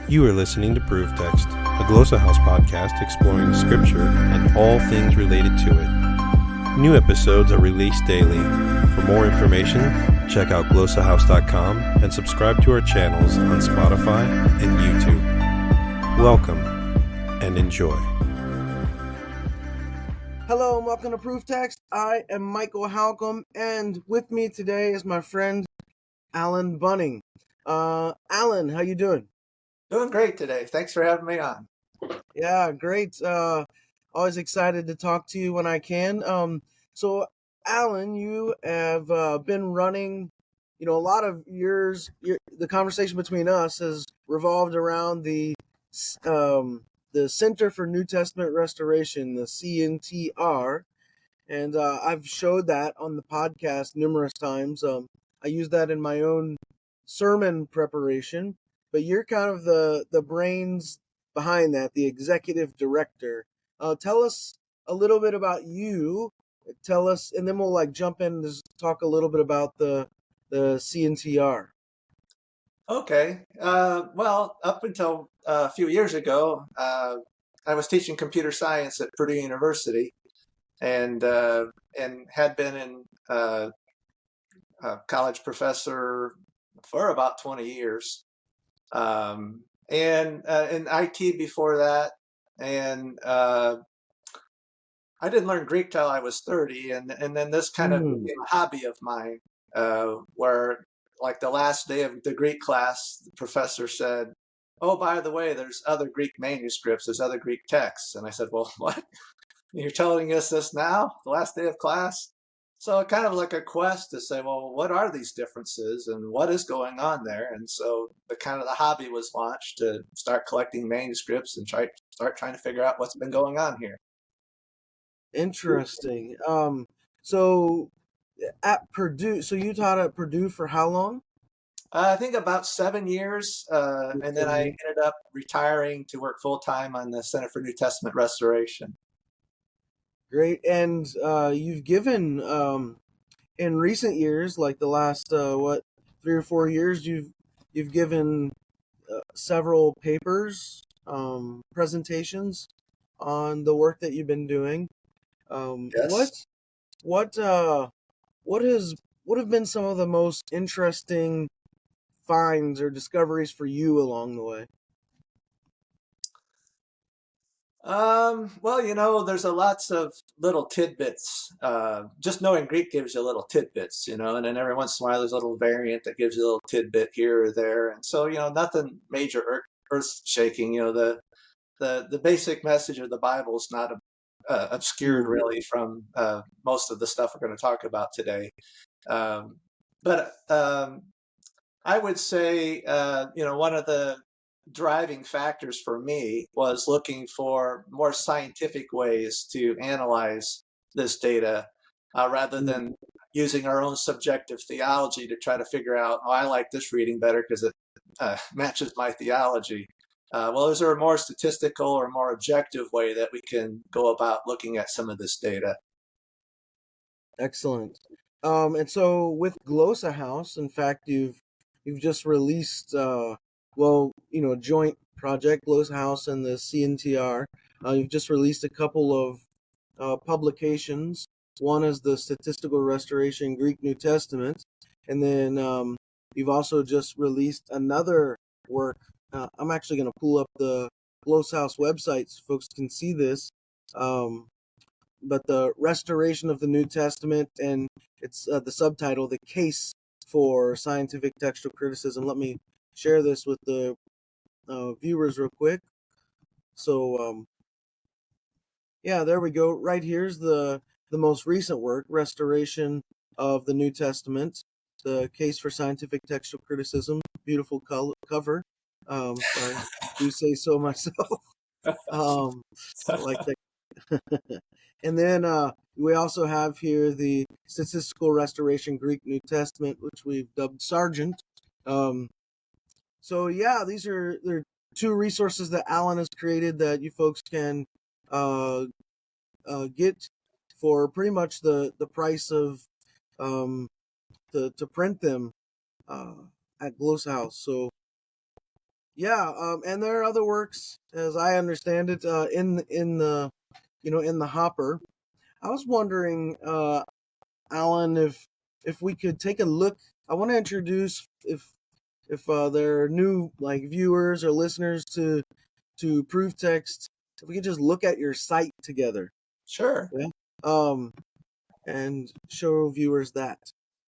You are listening to Proof Text, a Glossa House podcast exploring Scripture and all things related to it. New episodes are released daily. For more information, check out glossahouse.com and subscribe to our channels on Spotify and YouTube. Welcome and enjoy. Hello and welcome to Proof Text. I am Michael Halcomb, and with me today is my friend Alan Bunning. Alan, how you doing? Doing great today. Thanks for having me on. Yeah, great. Always excited to talk to you when I can. So, Alan, you have been running, a lot of years. The conversation between us has revolved around the Center for New Testament Restoration, the CNTR, and I've showed that on the podcast numerous times. I use that in my own sermon preparation, but you're kind of the brains behind that, the executive director. Tell us a little bit about you. Tell us, and then we'll jump in and just talk a little bit about the CNTR. Okay. Well, up until a few years ago, I was teaching computer science at Purdue University, and had been a college professor for about 20 years, and in IT before that, and I didn't learn Greek till I was 30, and then this kind of became a hobby of mine, where like the last day of the Greek class, the professor said, "Oh, by the way, there's other Greek manuscripts, there's other Greek texts." And I said, "Well, what? You're telling us this now, the last day of class?" So kind of like a quest to say, well, what are these differences and what is going on there? And so the hobby was launched to start collecting manuscripts and start trying to figure out what's been going on here. Interesting. So at Purdue, so you taught at Purdue for how long? I think about 7 years, and then I ended up retiring to work full-time on the Center for New Testament Restoration. Great. And you've given in recent years, like the last 3 or 4 years, you've given several papers, presentations on the work that you've been doing. Yes. What have been some of the most interesting finds or discoveries for you along the way? Well, there's a lots of little tidbits. Just knowing Greek gives you little tidbits, and then every once in a while there's a little variant that gives you a little tidbit here or there. And so, nothing major earth shaking. The basic message of the Bible is not obscured really from most of the stuff we're going to talk about today. But I would say, one of the driving factors for me was looking for more scientific ways to analyze this data, rather than using our own subjective theology to try to figure out, oh, I like this reading better because it matches my theology. Well, is there a more statistical or more objective way that we can go about looking at some of this data? Excellent. And so with Glossa House, in fact, you've just released a joint project, Glossa House and the CNTR. You've just released a couple of publications. One is the Statistical Restoration Greek New Testament, and then you've also just released another work. I'm actually going to pull up the Glossa House website so folks can see this. But the Restoration of the New Testament, and it's the subtitle, The Case for Scientific Textual Criticism. Let me share this with the viewers real quick. So, yeah, there we go. Right here's the most recent work, Restoration of the New Testament, The Case for Scientific Textual Criticism. Beautiful cover. If I do say so myself. I like that. And then we also have here the Statistical Restoration Greek New Testament, which we've dubbed Sargent. So yeah, they're two resources that Alan has created that you folks can get for pretty much the price of to print them at Glossa House. So Yeah, and there are other works, as I understand it, in the in the hopper. I was wondering, Alan, if we could take a look. I want to introduce if there are new like viewers or listeners to Proof Text. If we could just look at your site together, Sure. yeah, um, and show viewers that.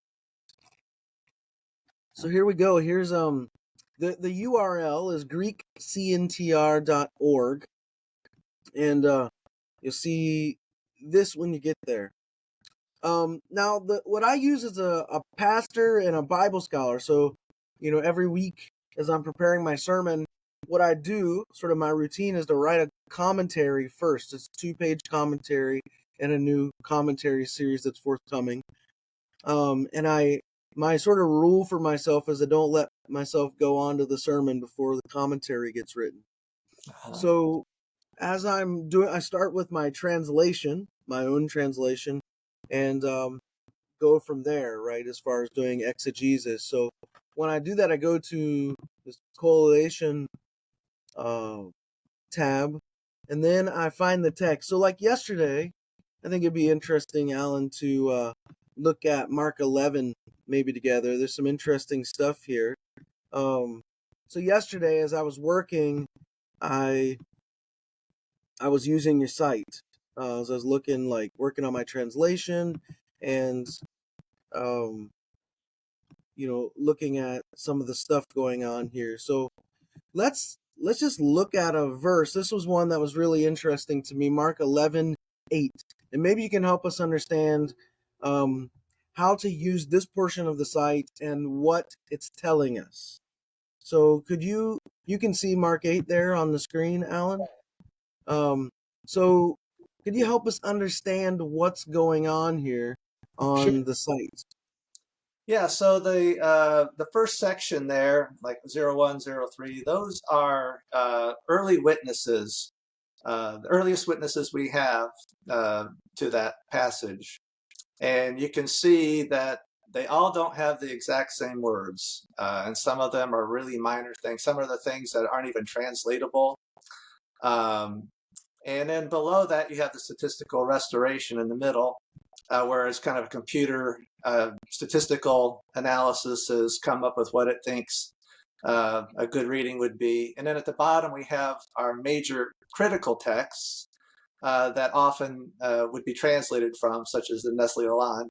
So here we go. Here's the URL is greekcntr.org, and you'll see this when you get there. Now what I use is a pastor and a Bible scholar. So, every week as I'm preparing my sermon, what I do, sort of my routine, is to write a commentary first. It's a 2-page commentary and a new commentary series that's forthcoming. And my sort of rule for myself is I don't let myself go on to the sermon before the commentary gets written. Uh-huh. So as I'm doing, I start with my translation, my own translation, and go from there, right, as far as doing exegesis. So when I do that, I go to this collation tab, and then I find the text. So like yesterday, I think it'd be interesting, Alan, to look at Mark 11 maybe together. There's some interesting stuff here. So yesterday, as I was working, I was using your site. As I was working on my translation and looking at some of the stuff going on here. So let's just look at a verse. This was one that was really interesting to me, Mark 11:8, and maybe you can help us understand how to use this portion of the site and what it's telling us. So could you can see Mark 8 there on the screen, Alan? So could you help us understand what's going on here Sure. on the site? Yeah, so the first section there, like 0103, those are early witnesses, the earliest witnesses we have to that passage. And you can see that they all don't have the exact same words. And some of them are really minor things. Some are the things that aren't even translatable. And then below that, you have the statistical restoration in the middle, where it's kind of a computer statistical analysis has come up with what it thinks a good reading would be. And then at the bottom, we have our major critical texts that often would be translated from, such as the Nestle Aland.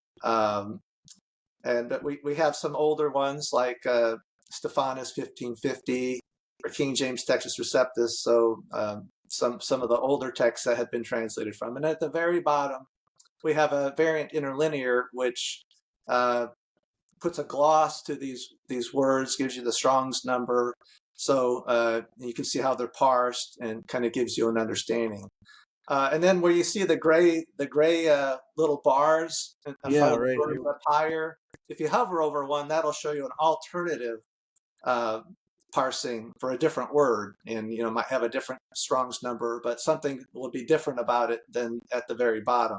But we have some older ones like Stephanus 1550 or King James Textus Receptus. So some of the older texts that have been translated from. And at the very bottom, we have a variant interlinear, which puts a gloss to these words, gives you the Strong's number. So you can see how they're parsed and kind of gives you an understanding. And then where you see the gray little bars in front of the Right words here. up higher, if you hover over one, that'll show you an alternative parsing for a different word, and might have a different Strong's number, but something will be different about it than at the very bottom.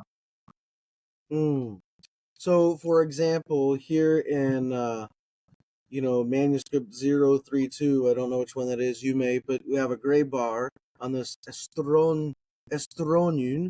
So, for example, here in manuscript 032, I don't know which one that is. You may, but we have a gray bar on this estronun,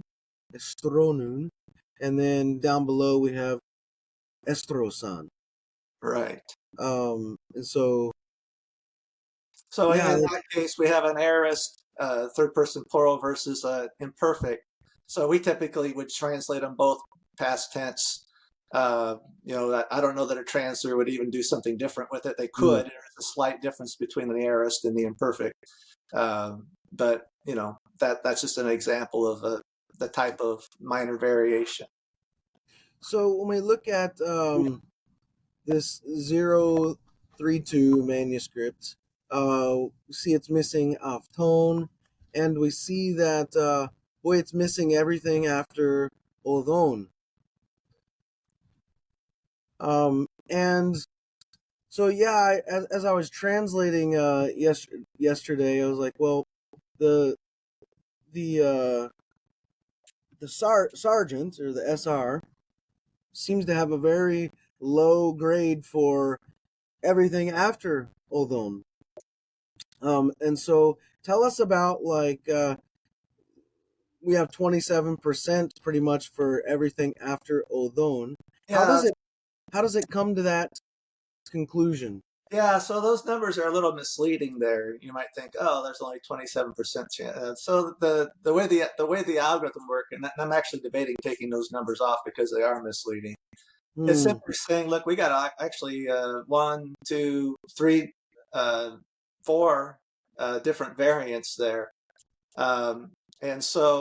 and then down below we have estrosan. Right. And so in that case, we have an aorist third person plural versus imperfect. So we typically would translate them both past tense. I don't know that a translator would even do something different with it. They could. There's a slight difference between the aorist and the imperfect. But that's just an example of the type of minor variation. So when we look at this 032 manuscript, we see it's missing off tone, and we see that it's missing everything after odon. And so as I was translating yesterday, I was like, well, the sergeant or the SR seems to have a very low grade for everything after odon. And so tell us about like we have 27% pretty much for everything after Odon. How Yeah, does it come to that conclusion? yeah. So those numbers are a little misleading. There, you might think, oh, there's only 27% chance. So the way the algorithm work, and I'm actually debating taking those numbers off because they are misleading. It's Hmm. simply saying, look, we got actually one, two, three, four different variants there. Um, and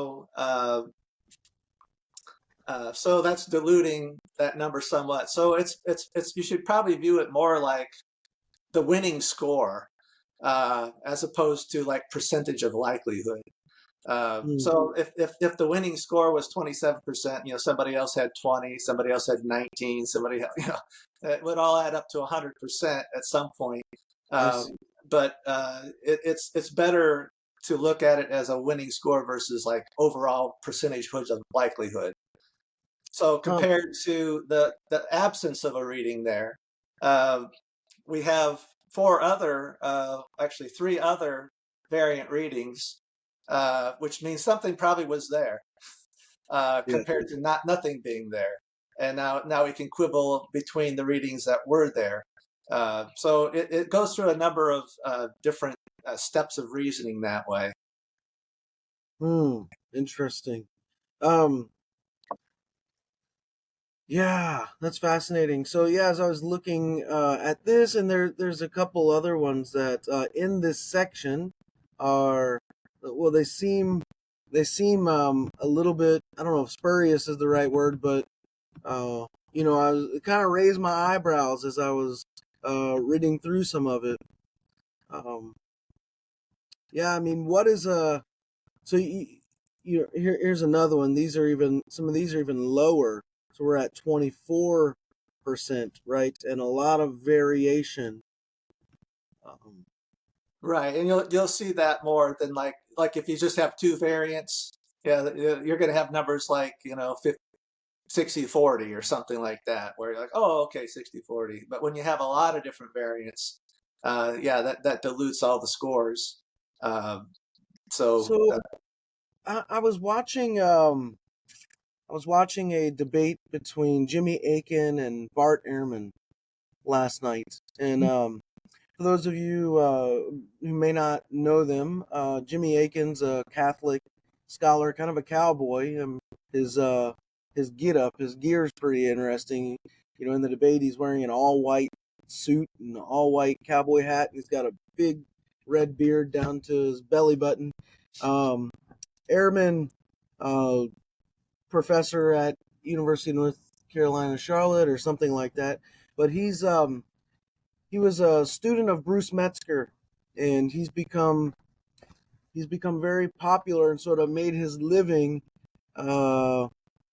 so that's diluting that number somewhat. So it's you should probably view it more like the winning score as opposed to like percentage of likelihood. Hmm. So if the winning score was 27%, somebody else had 20, somebody else had 19, it would all add up to 100% at some point. I Um, see. but it's better to look at it as a winning score versus like overall percentage of likelihood. So Huh. compared to the absence of a reading there, uh, we have actually three other variant readings, which means something probably was there Yeah. compared to nothing being there. And now we can quibble between the readings that were there. So it goes through a number of different steps of reasoning that way. Hmm. Interesting. Um. Yeah, that's fascinating. So yeah, as I was looking at this, and there's a couple other ones that in this section are well, they seem a little bit, I don't know if spurious is the right word, but I was kind of raised my eyebrows as I was reading through some of it. Um, yeah, I mean, what is so here's another one. These are even some of these are even lower. So we're at 24%, right? And a lot of variation. Um, Right, and you'll see that more than like if you just have two variants. Yeah, you're going to have numbers like 60-40 or something like that, where you're like, oh, okay, 60-40. But when you have a lot of different variants, yeah, that dilutes all the scores. Um, so, so I was watching a debate between Jimmy Aiken and Bart Ehrman last night, and for those of you who may not know them, Jimmy Aiken's a Catholic scholar, kind of a cowboy. His uh, his get up, his gear is pretty interesting. In the debate, he's wearing an all white suit and an all white cowboy hat. He's got a big red beard down to his belly button. Um, Airman, uh, professor at University of North Carolina, Charlotte, or something like that. But he was a student of Bruce Metzger, and he's become very popular and sort of made his living uh,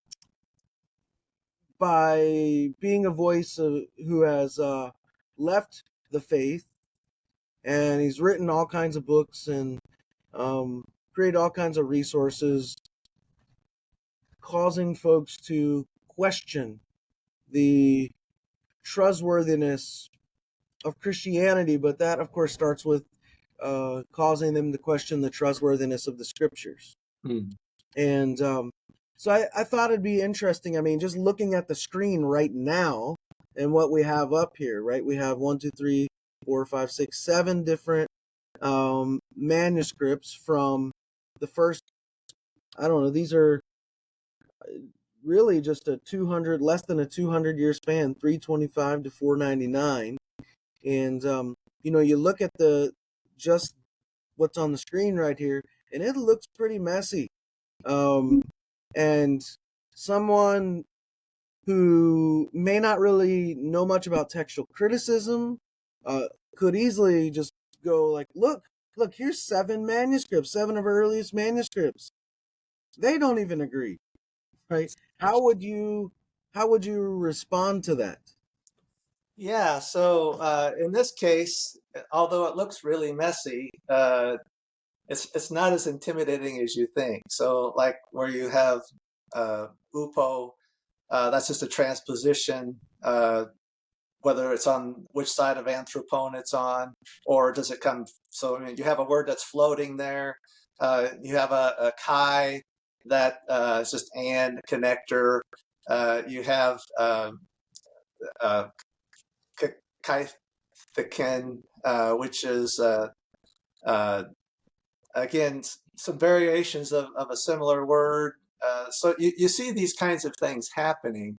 by being a voice who has left the faith, and he's written all kinds of books and um, created all kinds of resources, causing folks to question the trustworthiness of Christianity. But that, of course, starts with causing them to question the trustworthiness of the scriptures. hmm. And so I thought it'd be interesting. I mean, just looking at the screen right now and what we have up here, right? We have one, two, three, four, five, six, seven different manuscripts from the first. I don't know. These are really just less than a 200-year span, 325 to 499. And you look at the just what's on the screen right here, and it looks pretty messy. And someone who may not really know much about textual criticism uh, could easily just go like, look, here's seven of our earliest manuscripts. They don't even agree, right? How would you respond to that? Yeah, so in this case, although it looks really messy, it's not as intimidating as you think. So, like where you have Upo, that's just a transposition. whether it's on which side of anthropone it's on, or does it come? So I mean, you have a word that's floating there. You have a chi that is just and connector. You have chi thicken, which is again some variations of a similar word. So you see these kinds of things happening.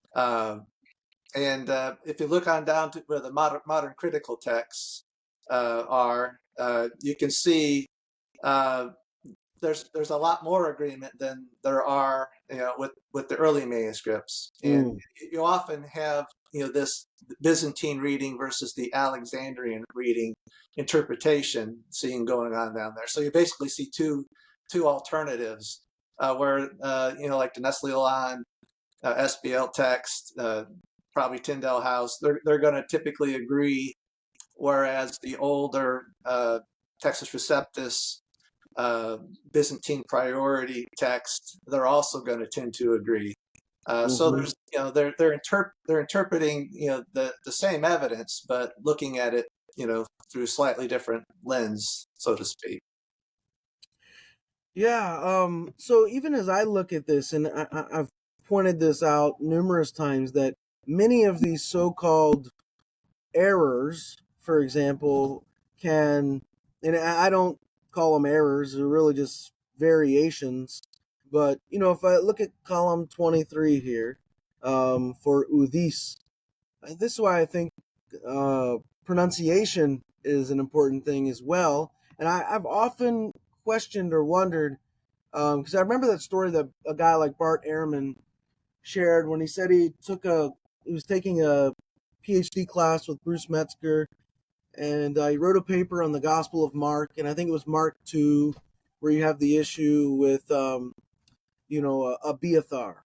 And if you look on down to where the modern critical texts are, you can see there's a lot more agreement than there are, with the early manuscripts, and you often have this Byzantine reading versus the Alexandrian reading interpretation seen going on down there. So you basically see two alternatives, where like the Nestle Aland SBL text, probably Tyndale House, they're going to typically agree, whereas the older Textus Receptus Byzantine priority text, they're also going to tend to agree. So there's they're interpreting the same evidence, but looking at it through slightly different lens, so to speak. Yeah. So even as I look at this, and I've pointed this out numerous times, that many of these so-called errors, for example, and I don't call them errors, they're really just variations. But, if I look at column 23 here, for udis, this is why I think pronunciation is an important thing as well. And I've often questioned or wondered, because I remember that story that a guy like Bart Ehrman shared when he said he was taking a PhD class with Bruce Metzger, and he wrote a paper on the Gospel of Mark, and I think it was Mark 2, where you have the issue with, Abiathar,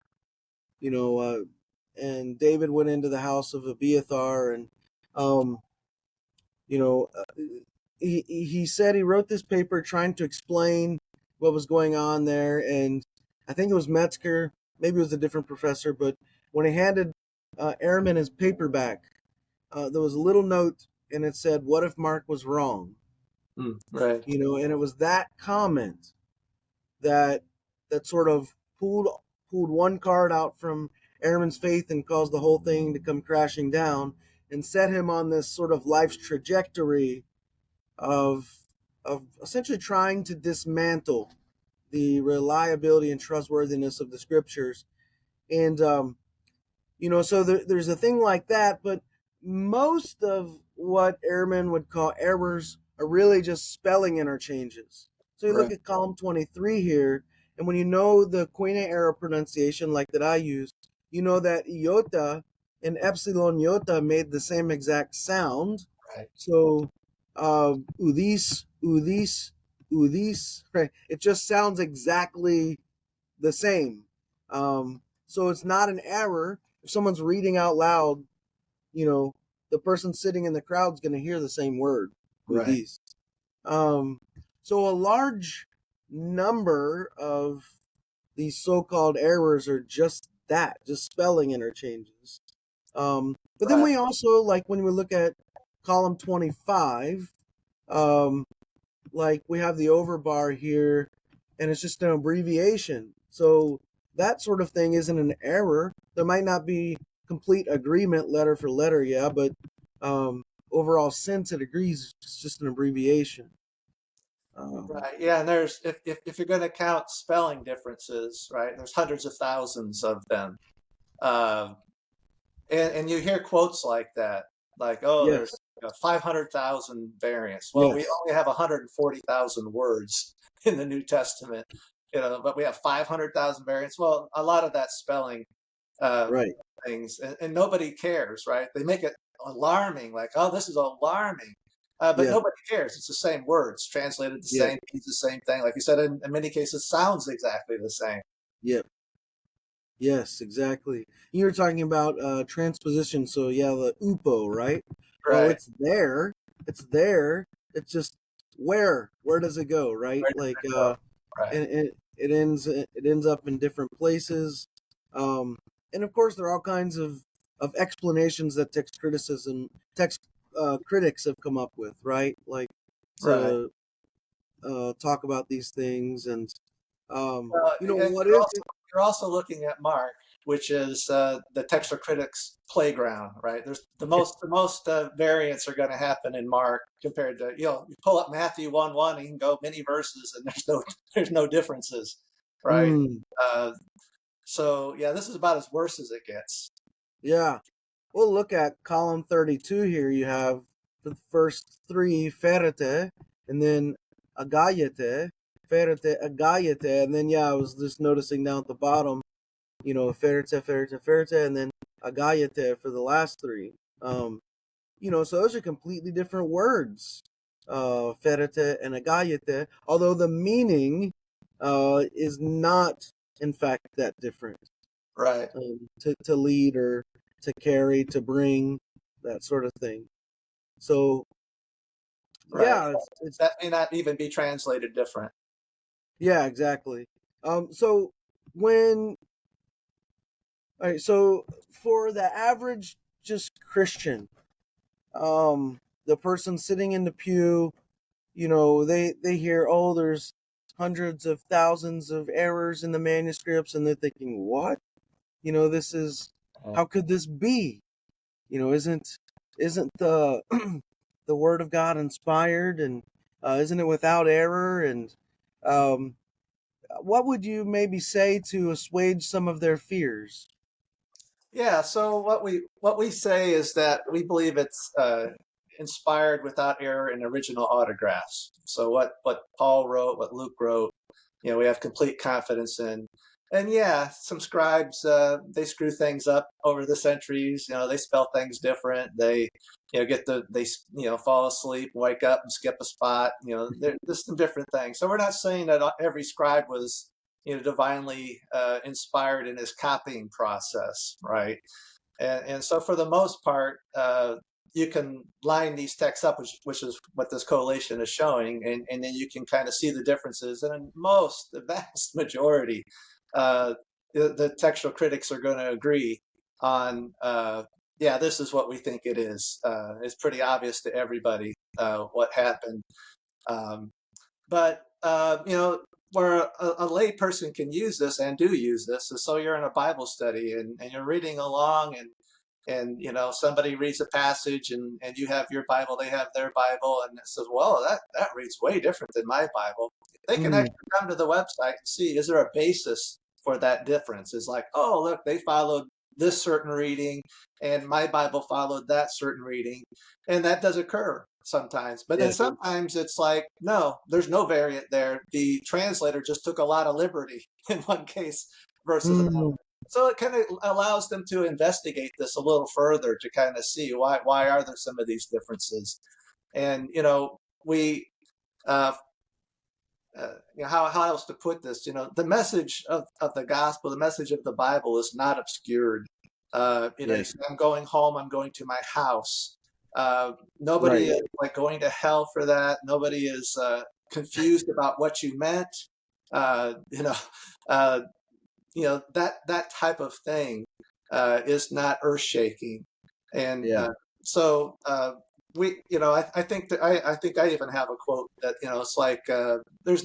and David went into the house of Abiathar, and, he said he wrote this paper trying to explain what was going on there, and I think it was Metzger, maybe it was a different professor, but when he handed Ehrman his paper back, there was a little note, and it said, "What if Mark was wrong?" Right. And it was that comment that sort of pulled one card out from Ehrman's faith and caused the whole thing to come crashing down, and set him on this sort of life's trajectory of essentially trying to dismantle the reliability and trustworthiness of the scriptures. And so there's a thing like that, but most of what Ehrman would call errors are really just spelling interchanges. So you look at column 23 here, and when you know the Koine era pronunciation like that I use, you know that iota and epsilon iota made the same exact sound. Right. So udis, right? It just sounds exactly the same. So it's not an error. If someone's reading out loud, the person sitting in the crowd is going to hear the same word. Udis. Right. So a large number of these so-called errors are just that, just spelling interchanges. But then we also, like when we look at column 25, like we have the overbar here, and it's just an abbreviation. So that sort of thing isn't an error. There might not be complete agreement letter for letter, but overall sense it agrees, it's just an abbreviation. Right. Yeah, and there's if you're going to count spelling differences, right? There's hundreds of thousands of them, and you hear quotes like that, like, there's 500,000 variants. Well, we only have 140,000 words in the New Testament, but we have 500,000 variants. Well, a lot of that spelling things, and nobody cares, right? They make it alarming, like, oh, this is alarming. But nobody cares. It's the same words translated the same, means the same thing. Like you said, in many cases, sounds exactly the same. Yep. Yes, exactly. You were talking about transposition. So the upo, right? Right. Well, it's there. It's there. It's just where does it go, right? And it ends up in different places. And of course, there are all kinds of explanations that text critics have come up with, right? Like Right. to talk about these things, and And what is it? you're also looking at Mark, which is the textual critics' playground, right? There's the most variants are going to happen in Mark compared to you pull up Matthew 1:1, you can go many verses, and there's no differences, right? Mm, Uh, so yeah, this is about as worse as it gets. yeah. We'll look at column 32 here. You have the first three ferete, and then agayete, ferete, agayete, and then I was just noticing down at the bottom, ferete, ferete, ferete, and then agayete for the last three. So those are completely different words, ferete and agayete, although the meaning is not, in fact, that different. Right. To lead or to carry, to bring, that sort of thing. So Right. it's That may not even be translated different. yeah, exactly. So when all right, so for the average just Christian, the person sitting in the pew, they hear, oh, there's hundreds of thousands of errors in the manuscripts, and they're thinking, what? This is, how could this be? Isn't the the word of God inspired, and isn't it without error? And um, what would you maybe say to assuage some of their fears? Yeah. So what we say is that we believe it's inspired without error in original autographs. So what Paul wrote, what Luke wrote, we have complete confidence in. And yeah, some scribes they screw things up over the centuries. They spell things different. They fall asleep, wake up, and skip a spot. There's some different things. So we're not saying that every scribe was divinely inspired in his copying process, right? And so for the most part, you can line these texts up, which is what this collation is showing, and then you can kind of see the differences. And in the vast majority, uh, the textual critics are going to agree on, yeah, this is what we think it is. It's pretty obvious to everybody what happened. Um, but where a lay person can use this and do use this is so you're in a Bible study and you're reading along, and somebody reads a passage, and you have your Bible, they have their Bible, and it says, well, that reads way different than my Bible. They can Mm, actually come to the website and see, is there a basis for that difference? It's like, oh, look, they followed this certain reading and my Bible followed that certain reading, and that does occur sometimes. But then yeah. sometimes it's like, no, there's no variant there. The translator just took a lot of liberty in one case versus another. Mm, So it kind of allows them to investigate this a little further to kind of see why are there some of these differences. And we uh, how else to put this? The message of the gospel, the message of the Bible is not obscured. yeah. You say, I'm going home, I'm going to my house. Nobody Right. is like going to hell for that. Nobody is confused about what you meant. Uh, you know, uh, that type of thing is not earth shaking. And Yeah. so I think that I think I even have a quote that it's like there's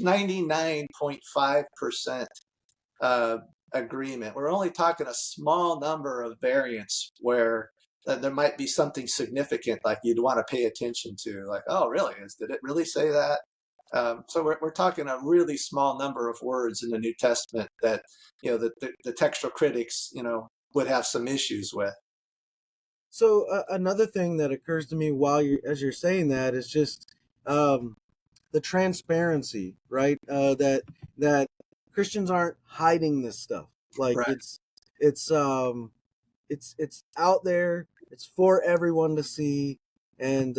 99.5% agreement. We're only talking a small number of variants where there might be something significant like you'd want to pay attention to, like, oh, really? Did it really say that? So we're talking a really small number of words in the New Testament that the textual critics would have some issues with. So another thing that occurs to me as you're saying that is just um, the transparency, right? That Christians aren't hiding this stuff. Like Right. it's um it's out there. It's for everyone to see, and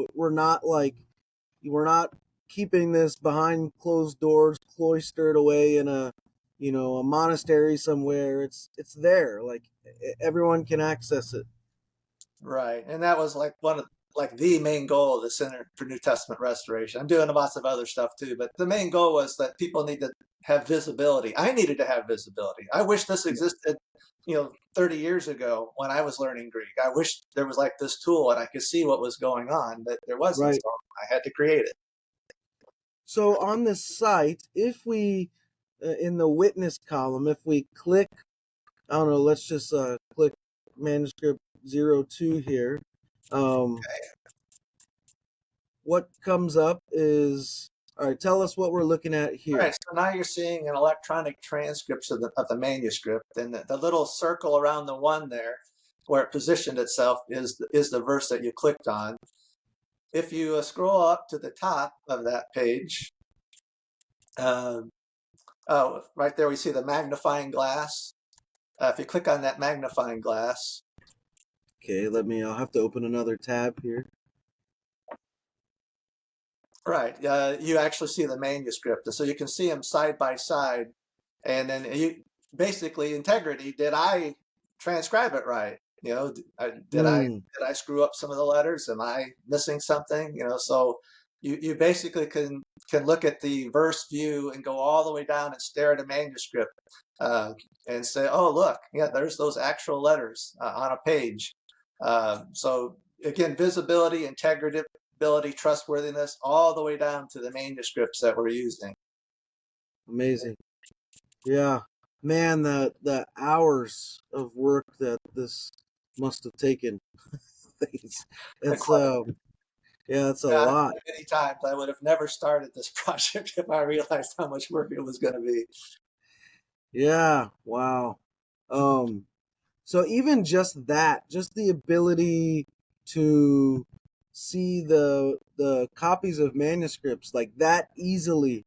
we're not keeping this behind closed doors, cloistered away in a monastery somewhere. It's there. Like everyone can access it. Right. And that was like the main goal of the Center for New Testament Restoration. I'm doing lots of other stuff too, but the main goal was that people need to have visibility. I needed to have visibility. I wish this existed, 30 years ago when I was learning Greek. I wish there was like this tool and I could see what was going on, but there wasn't. Right. So I had to create it. So on this site, if we, in the witness column, if we click, I don't know, let's just click manuscript 02 here. What comes up is, all right, tell us what we're looking at here. All right, so now you're seeing an electronic transcript of the manuscript, and the little circle around the one there where it positioned itself is the verse that you clicked on. If you scroll up to the top of that page, right there we see the magnifying glass. If you click on that magnifying glass. Okay, I'll have to open another tab here. Right, you actually see the manuscript, so you can see them side by side, and then you basically integrity. Did I transcribe it right? Did I screw up some of the letters? Am I missing something? So you basically can look at the verse view and go all the way down and stare at a manuscript and say, oh look, yeah, there's those actual letters on a page. So again, visibility, integrity, trustworthiness, all the way down to the manuscripts that we're using. Amazing. Yeah, man, the hours of work that this must have taken. it's it's a lot. Many times I would have never started this project if I realized how much work it was going to be. Yeah, wow. So even just the ability to see the copies of manuscripts like that easily,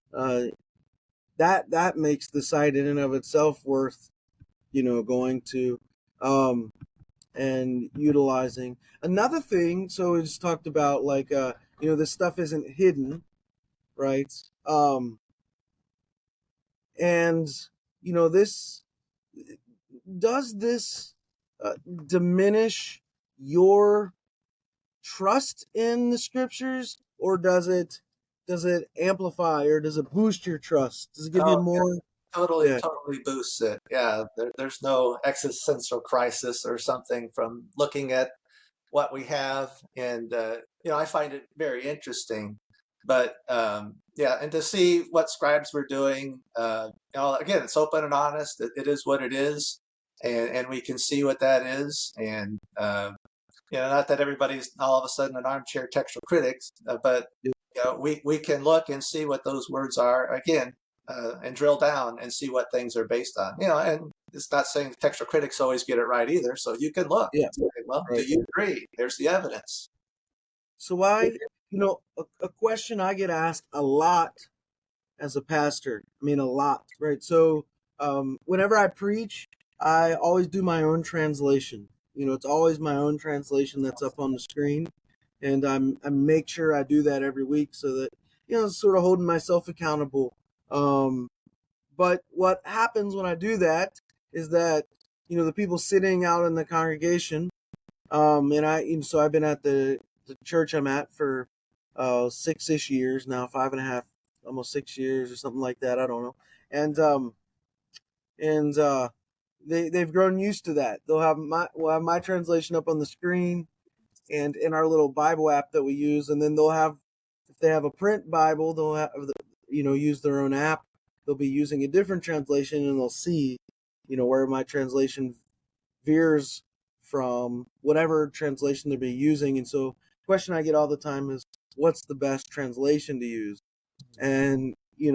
that makes the site in and of itself worth going to and utilizing. Another thing, so we just talked about like this stuff isn't hidden, right? And this does this diminish your trust in the scriptures, or does it amplify, or does it boost your trust? Does it give you more? Totally boosts it. Yeah, there's no existential crisis or something from looking at what we have, and I find it very interesting. But and to see what scribes were doing, again, it's open and honest. It is what it is, and we can see what that is, and not that everybody's all of a sudden an armchair textual critics, but we can look and see what those words are again. And drill down and see what things are based on. And it's not saying textual critics always get it right either. So you can look. Yeah. Say, well, right. Do you agree? Here's the evidence. So a question I get asked a lot as a pastor. I mean, a lot, right? So whenever I preach, I always do my own translation. It's always my own translation that's up on the screen, and I make sure I do that every week so that sort of holding myself accountable. But what happens when I do is that the people sitting out in the congregation, so I've been at the church I'm at for 6-ish years now, 5.5, almost 6 years or something like that. I don't know, and they've grown used to that. We'll have my translation up on the screen, and in our little Bible app that we use, and then if they have a print Bible, they'll have use their own app. They'll be using a different translation, and they'll see, where my translation veers from whatever translation they'll be using. And so the question I get all the time is, what's the best translation to use? And,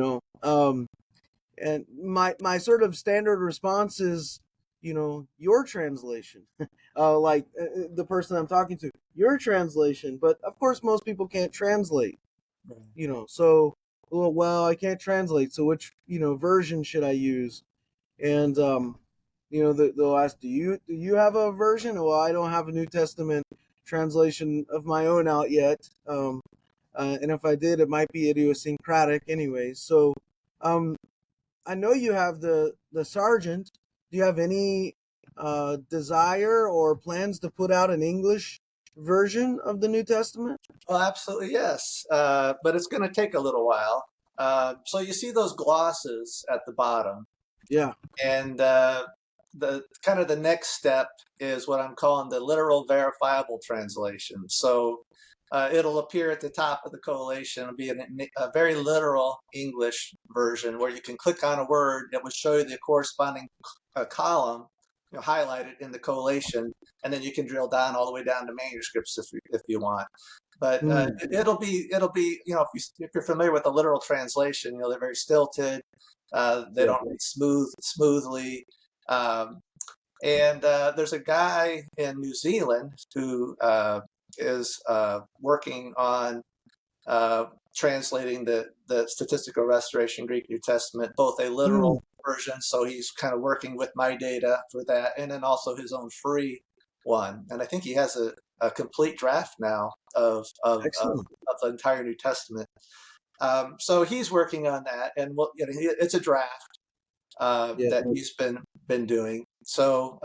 and my sort of standard response is, your translation, like the person I'm talking to, your translation. But of course, most people can't translate, so, well, I can't translate. So which, version should I use? And, they'll ask, do you have a version? Well, I don't have a New Testament translation of my own out yet. And if I did, it might be idiosyncratic anyway. So, I know you have the Sargent. Do you have any desire or plans to put out an English version of the New Testament? Well, absolutely, yes. But it's going to take a little while. So you see those glosses at the bottom, Yeah. and the kind of the next step is what I'm calling the literal verifiable translation. So it'll appear at the top of the collation. It'll be a very literal English version where you can click on a word that will show you the corresponding column, highlighted in the collation, and then you can drill down all the way down to manuscripts if you want. But it'll be if you're familiar with the literal translation, they're very stilted. They don't read smoothly. And there's a guy in New Zealand who is working on translating the Statistical Restoration Greek New Testament, both a literal version, so he's kind of working with my data for that, and then also his own free one. And I think he has a complete draft now of the entire New Testament. So he's working on that, and it's a draft that he's been doing. So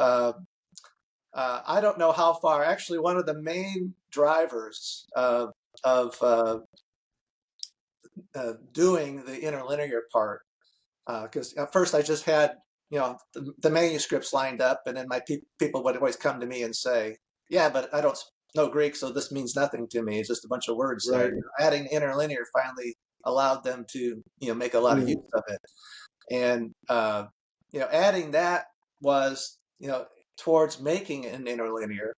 I don't know how far. Actually, one of the main drivers of doing the interlinear part, because at first I just had the manuscripts lined up, and then my people would always come to me and say, "Yeah, but I don't know Greek, so this means nothing to me. It's just a bunch of words there." Adding interlinear finally allowed them to make a lot of use of it, and adding that was towards making an interlinear,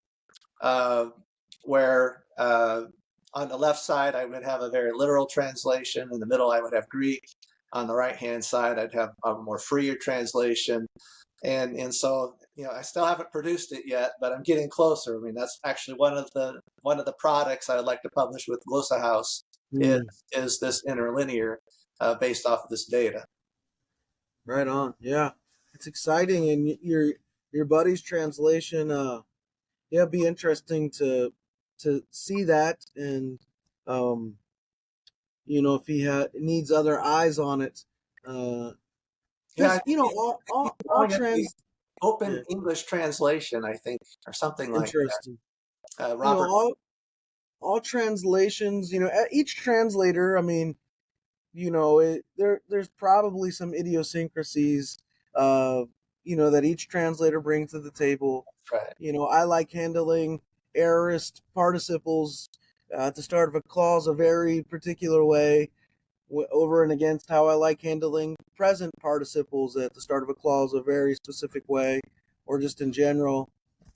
where on the left side I would have a very literal translation, in the middle I would have Greek, on the right hand side I'd have a more freer translation, and so I still haven't produced it yet, but I'm getting closer. I mean, that's actually one of the products I would like to publish with Glossa House is this interlinear based off of this data. Right on. Yeah, it's exciting, and your buddy's translation. It'd be interesting to see that, and if he needs other eyes on it. All trans open English translation, I think, or something like interesting. that. Robert, all translations. Each translator. I mean, there's probably some idiosyncrasies that each translator brings to the table. Right. I like handling aorist participles at the start of a clause a very particular way, over and against how I like handling present participles at the start of a clause a very specific way, or just in general.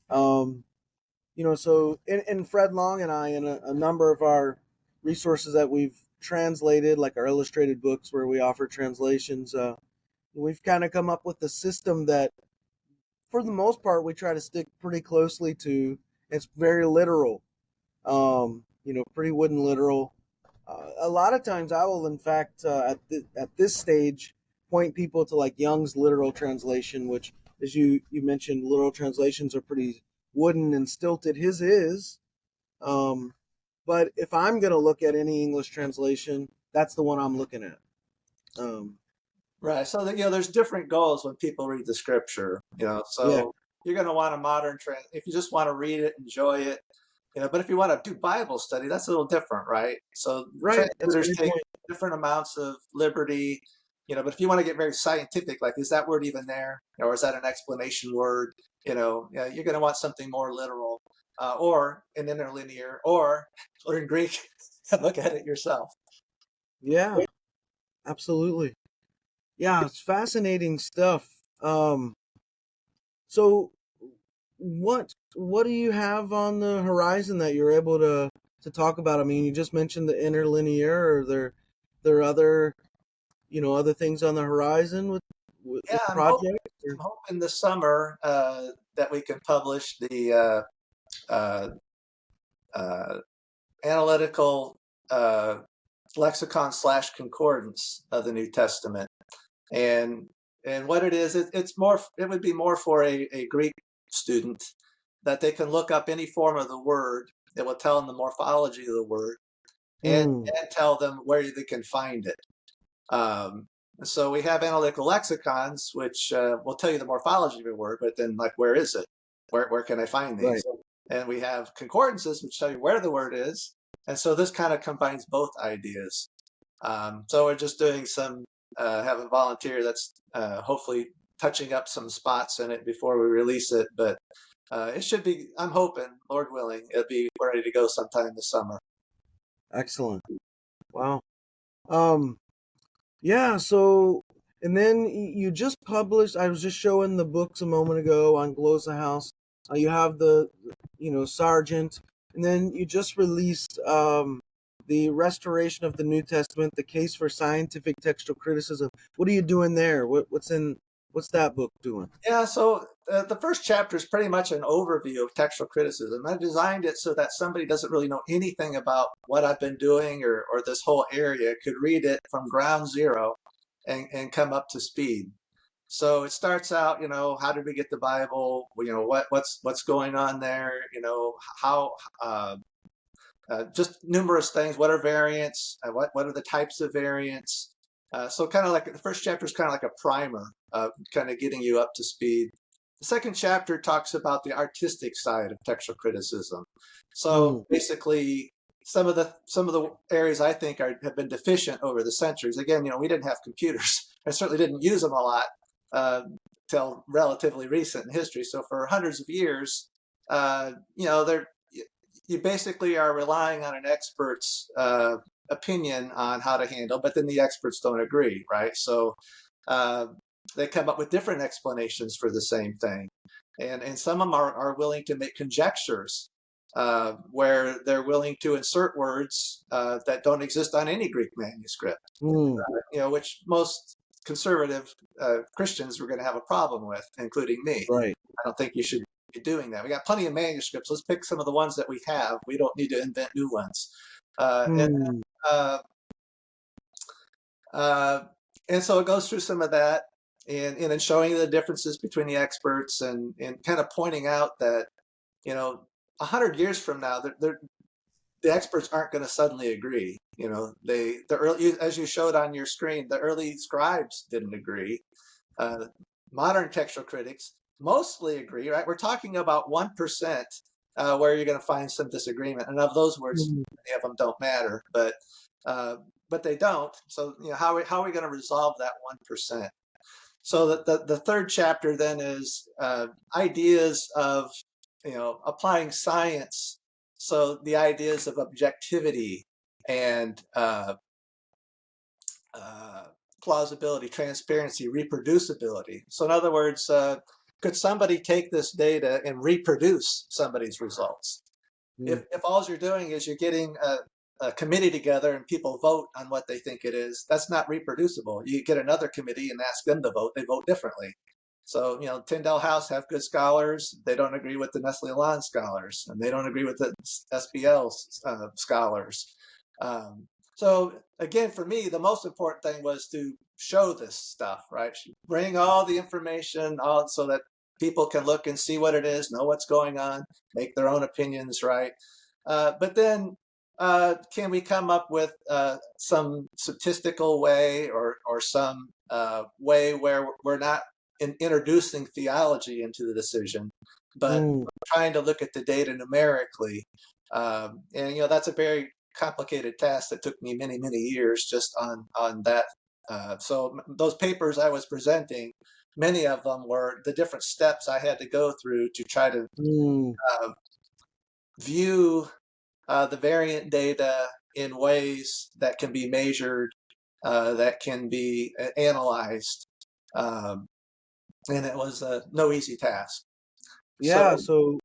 So and Fred Long and I, in a number of our resources that we've translated, like our illustrated books where we offer translations, we've kind of come up with a system that, for the most part, we try to stick pretty closely to. It's very literal, pretty wooden literal. A lot of times I will, in fact, at this stage, point people to like Young's literal translation, which, as you mentioned, literal translations are pretty wooden and stilted. His is. But if I'm going to look at any English translation, that's the one I'm looking at. Right. So there's different goals when people read the scripture. So you're going to want a modern if you just want to read it, enjoy it. But if you want to do Bible study, that's a little different, right? So translators take different amounts of liberty. But if you want to get very scientific, like, is that word even there, or is that an explanation word? You're going to want something more literal. Or an interlinear, or in Greek, look at it yourself. Yeah, absolutely. Yeah, it's fascinating stuff. So what do you have on the horizon that you're able to talk about? I mean, you just mentioned the interlinear. Are there other other things on the horizon with the project? I'm hoping this summer that we can publish the analytical lexicon / concordance of the New Testament, and what it is, it would be more for a Greek student, that they can look up any form of the word. It will tell them the morphology of the word, and tell them where they can find it. So we have analytical lexicons, which will tell you the morphology of a word, but then, like, where is it? Where can I find these? Right. And we have concordances, which tell you where the word is. And so this kind of combines both ideas. So we're just doing some, have a volunteer that's hopefully touching up some spots in it before we release it. But it should be, I'm hoping, Lord willing, it'll be ready to go sometime this summer. Excellent. Wow. Um, yeah, so and then you just published, I was just showing the books a moment ago on Glosa House. You have the Sargent, and then you just released the Restoration of the New Testament, the Case for Scientific Textual Criticism. What are you doing there? What's that book doing? Yeah, so the first chapter is pretty much an overview of textual criticism. I designed it so that somebody doesn't really know anything about what I've been doing or this whole area could read it from ground zero and come up to speed. So it starts out, how did we get the Bible? What's going on there? How just numerous things. What are variants? What are the types of variants? So kind of like the first chapter is kind of like a primer, kind of getting you up to speed. The second chapter talks about the artistic side of textual criticism. So basically, some of the areas I think have been deficient over the centuries. Again, we didn't have computers. I certainly didn't use them a lot till relatively recent in history. So for hundreds of years, you basically are relying on an expert's opinion on how to handle, but then the experts don't agree, right? So they come up with different explanations for the same thing. And some of them are willing to make conjectures where they're willing to insert words that don't exist on any Greek manuscript, which most conservative Christians were going to have a problem with, including me. Right. I don't think you should be doing that. We got plenty of manuscripts. Let's pick some of the ones that we have. We don't need to invent new ones. And so it goes through some of that, and then showing the differences between the experts and kind of pointing out that 100 years from now, the experts aren't going to suddenly agree. The early, as you showed on your screen, the early scribes didn't agree. Modern textual critics mostly agree, right? We're talking about 1% where you're going to find some disagreement, and of those words, many of them don't matter, but they don't. So how are we going to resolve that 1%? So the third chapter then is ideas of applying science. So the ideas of objectivity and plausibility, transparency, reproducibility. So in other words, could somebody take this data and reproduce somebody's results? If all you're doing is you're getting a committee together and people vote on what they think it is, that's not reproducible. You get another committee and ask them to vote, they vote differently. So, Tyndale House have good scholars. They don't agree with the Nestle Aland scholars, and they don't agree with the SBL scholars. So again, for me, the most important thing was to show this stuff, right? Bring all the information out so that people can look and see what it is, know what's going on, make their own opinions, right? But then can we come up with some statistical way or some way where we're not introducing theology into the decision, but trying to look at the data numerically? And that's a very complicated task that took me many, many years just on that. So those papers I was presenting, many of them were the different steps I had to go through to try to view the variant data in ways that can be measured, that can be analyzed. And it was no easy task. Yeah, so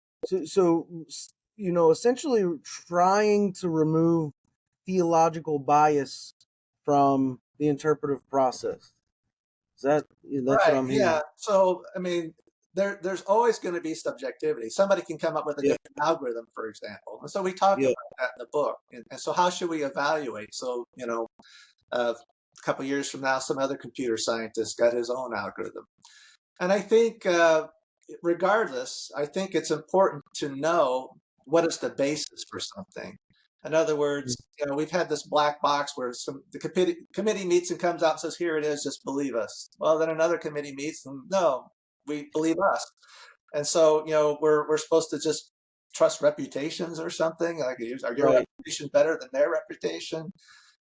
essentially trying to remove theological bias from the interpretive process. That's right, what I'm hearing. Yeah. So I mean, there's always going to be subjectivity. Somebody can come up with a different algorithm, for example. And so we talk about that in the book. And so how should we evaluate? So, a couple of years from now, some other computer scientist got his own algorithm. And I think regardless, I think it's important to know what is the basis for something. In other words, we've had this black box where the committee meets and comes out and says, here it is, just believe us. Well, then another committee meets and no, we believe us. And so, we're supposed to just trust reputations or something. Like, are your reputation better than their reputation?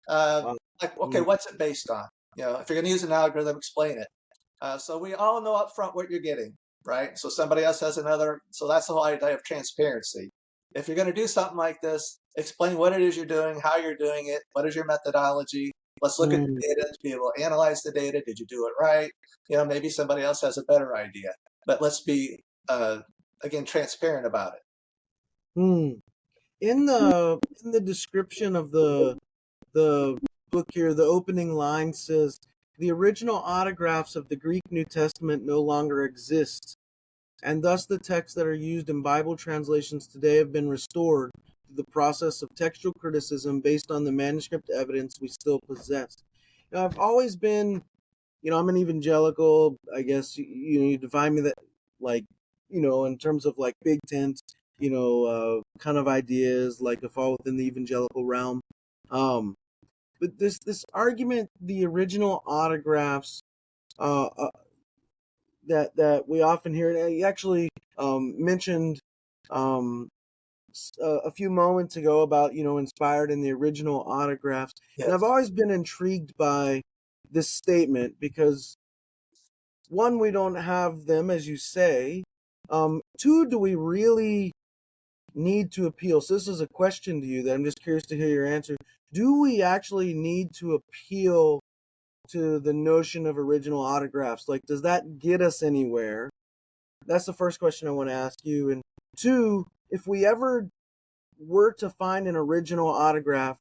Uh, Uh, like, okay, mm, what's it based on? If you're going to use an algorithm, explain it. So we all know up front what you're getting, right? So somebody else has another. So that's the whole idea of transparency. If you're going to do something like this, explain what it is you're doing, how you're doing it, what is your methodology. Let's look at mm, the data to be able to analyze the data. Did you do it right? Maybe somebody else has a better idea, but let's be again transparent about it. mm. In the description of the book here, the opening line says, "The original autographs of the Greek New Testament no longer exist, and thus the texts that are used in Bible translations today have been restored through the process of textual criticism based on the manuscript evidence we still possess." I've always been, I'm an evangelical. I guess you define me that, like, in terms of like big tent, kind of ideas, like a fall within the evangelical realm. Um, but this argument, the original autographs, uh, uh that we often hear, and he actually mentioned um a few moments ago about inspired in the original autographs, and I've Yes. always been intrigued by this statement because, one, we don't have them, as you say. Two, do we really need to appeal? So this is a question to you that I'm just curious to hear your answer. Do we actually need to appeal to the notion of original autographs? Like, does that get us anywhere? That's the first question I want to ask you. And two, if we ever were to find an original autograph,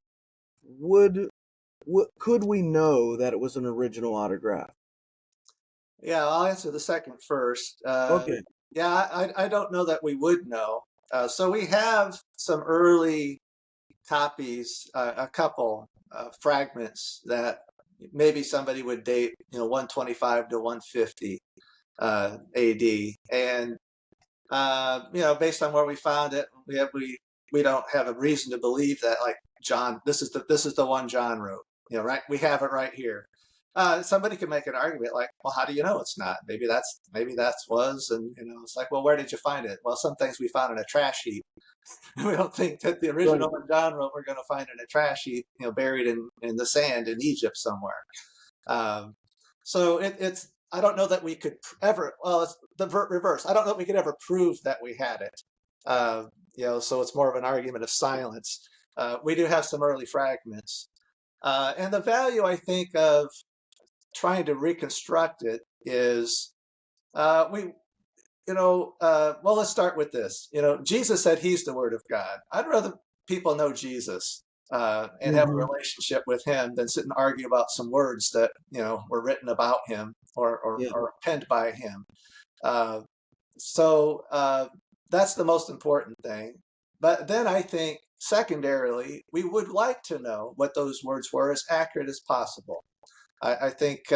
could we know that it was an original autograph? Yeah, I'll answer the second first. Okay. Yeah, I don't know that we would know. So we have some early copies, a couple fragments that maybe somebody would date, 125 to 150 AD, and based on where we found it, we don't have a reason to believe that, like, John, this is the one John wrote. Right? We have it right here. Somebody could make an argument like, well, how do you know it's not? Maybe that's was, and it's like, well, where did you find it? Well, some things we found in a trash heap. We don't think that the Right. original one John wrote we're going to find in a trash heap, buried in the sand in Egypt somewhere. Um, so it's I don't know that we could ever. Well, it's the reverse. I don't know that we could ever prove that we had it. So it's more of an argument of silence. We do have some early fragments, and the value, I think, of trying to reconstruct it is we well, let's start with this. Jesus said he's the Word of God. I'd rather people know Jesus and have a Hmm. relationship with him than sit and argue about some words that were written about him Yeah. or penned by him. Uh, so that's the most important thing. But then I think secondarily, we would like to know what those words were as accurate as possible. I think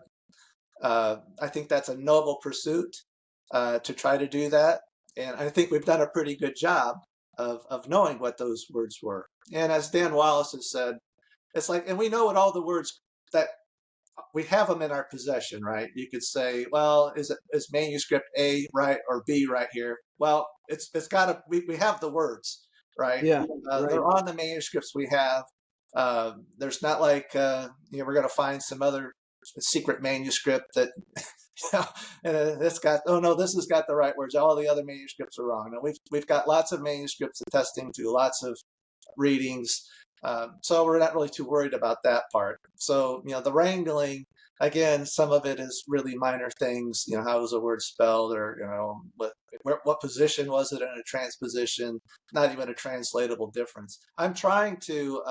I think that's a noble pursuit to try to do that. And I think we've done a pretty good job of knowing what those words were. And as Dan Wallace has said, it's like, and we know what all the words that we have them in our possession, right? You could say, well, is manuscript A right or B right here? Well, it's got to, we have the words, right? Yeah. Right. They're on the manuscripts we have. There's not like, we're going to find some other secret manuscript that and it's got, oh no, this has got the right words. All the other manuscripts are wrong. Now we've got lots of manuscripts attesting to lots of readings, so we're not really too worried about that part. So the wrangling, again, some of it is really minor things. How was a word spelled, or what position was it in a transposition? Not even a translatable difference. I'm trying to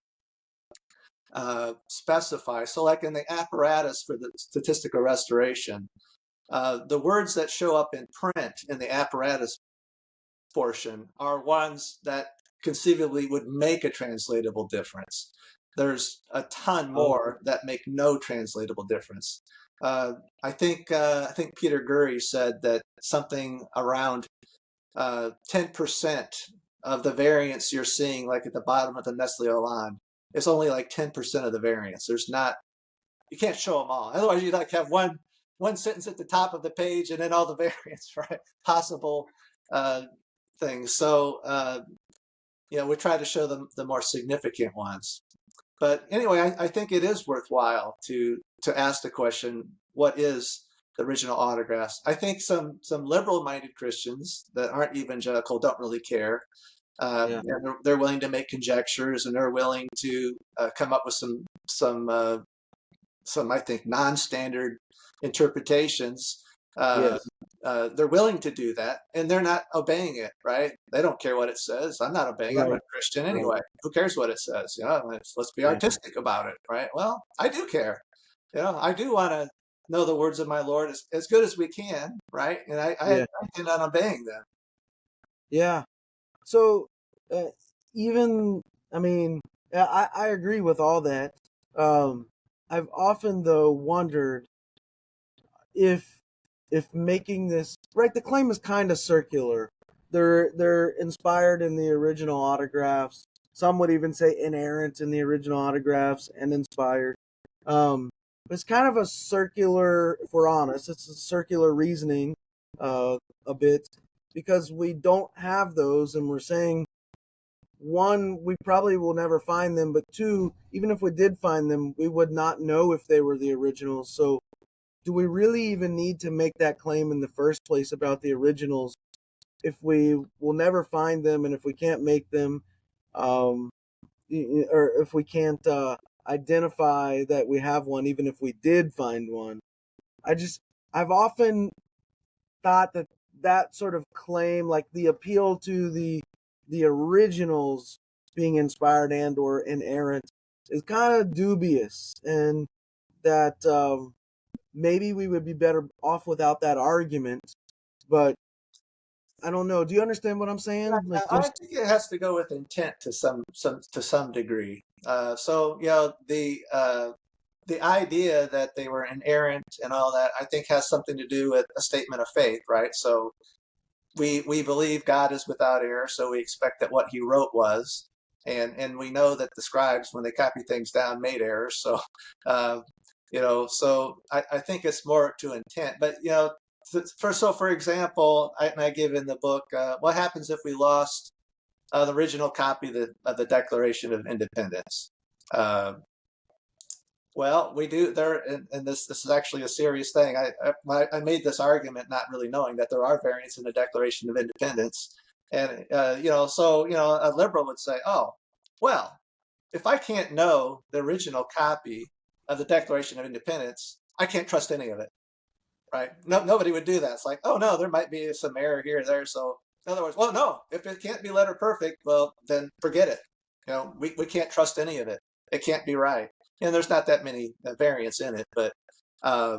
specify. So, like in the apparatus for the statistical restoration, the words that show up in print in the apparatus portion are ones that conceivably would make a translatable difference. There's a ton Oh, more that make no translatable difference. I think Peter Gurry said that something around 10% of the variance you're seeing, like at the bottom of the Nestle Aland, it's only like 10% of the variance. There's not, you can't show them all. Otherwise, you'd like have one sentence at the top of the page and then all the variants, right? Possible uh, things. So we try to show them the more significant ones. But anyway, I think it is worthwhile to ask the question, what is the original autographs? I think some liberal-minded Christians that aren't evangelical don't really care. Yeah. And they're willing to make conjectures, and they're willing to come up with some I think non-standard interpretations. Uh, Yes. they're willing to do that, and they're not obeying it, right? They don't care what it says. I'm not obeying it. I'm a Right. Christian Right. anyway. Who cares what it says? Let's be Yeah. artistic about it, right? Well, I do care. I do want to know the words of my Lord as good as we can, right? And I Yeah. intend on obeying them. Yeah. So, uh, even I mean, I agree with all that. Um, I've often though wondered if making this right, the claim is kind of circular. They're inspired in the original autographs. Some would even say inerrant in the original autographs and inspired. It's kind of a circular, if we're honest, it's a circular reasoning, a bit, because we don't have those, and we're saying, one, we probably will never find them, but two, even if we did find them, we would not know if they were the originals. So do we really even need to make that claim in the first place about the originals if we will never find them, and if we can't make them, um, or if we can't identify that we have one, even if we did find one? I've often thought that sort of claim, like the appeal to the originals being inspired and or inerrant, is kind of dubious, and that maybe we would be better off without that argument. But I don't know. Do you understand what I'm saying? Like, I just think it has to go with intent to some degree. So the idea that they were inerrant and all that, I think, has something to do with a statement of faith, right? So we believe God is without error, so we expect that what He wrote was, and we know that the scribes, when they copy things down, made errors. So, uh, so I think it's more to intent. But for example, I give in the book, what happens if we lost the original copy of the Declaration of Independence? Uh, well, we do there, and this is actually a serious thing. I made this argument not really knowing that there are variants in the Declaration of Independence, and a liberal would say, "Oh, well, if I can't know the original copy of the Declaration of Independence, I can't trust any of it, right?" No, nobody would do that. It's like, "Oh no, there might be some error here or there." So, in other words, well, no, if it can't be letter perfect, well, then forget it. We can't trust any of it. It can't be right. And there's not that many variants in it, but uh,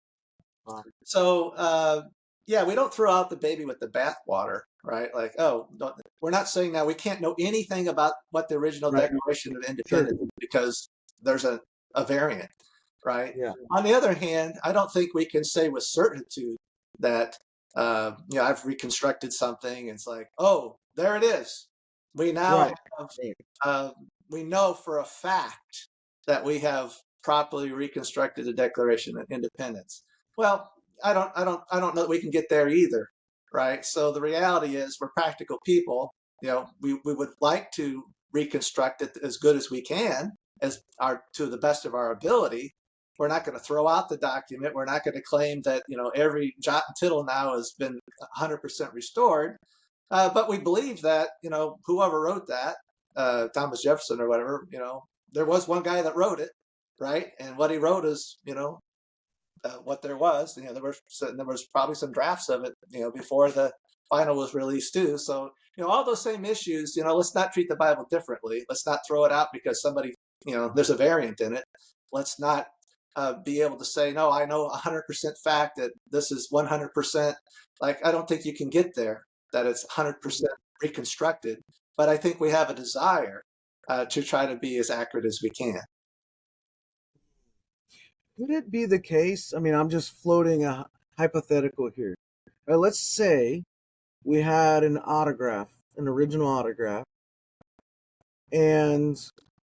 so yeah, we don't throw out the baby with the bathwater, right? Like, oh, we're not saying now we can't know anything about what the original right. Declaration of Sure. Independence is because there's a variant, right? Yeah. On the other hand, I don't think we can say with certainty that I've reconstructed something. And it's like, oh, there it is. We now Right. have Right. we know for a fact that we have properly reconstructed the Declaration of Independence. Well, I don't know that we can get there either, right? So the reality is, we're practical people. We would like to reconstruct it as good as we can, to the best of our ability. We're not going to throw out the document. We're not going to claim that every jot and tittle now has been 100% restored. But we believe that whoever wrote that, Thomas Jefferson or whatever, there was one guy that wrote it, right? And what he wrote is, what there was. There was probably some drafts of it, before the final was released too. So, all those same issues. Let's not treat the Bible differently. Let's not throw it out because somebody, there's a variant in it. Let's not be able to say, no, I know 100% fact that this is 100%. Like, I don't think you can get there that it's 100% reconstructed. But I think we have a desire to try to be as accurate as we can. Could it be the case? I mean, I'm just floating a hypothetical here. Let's say we had an autograph, an original autograph, and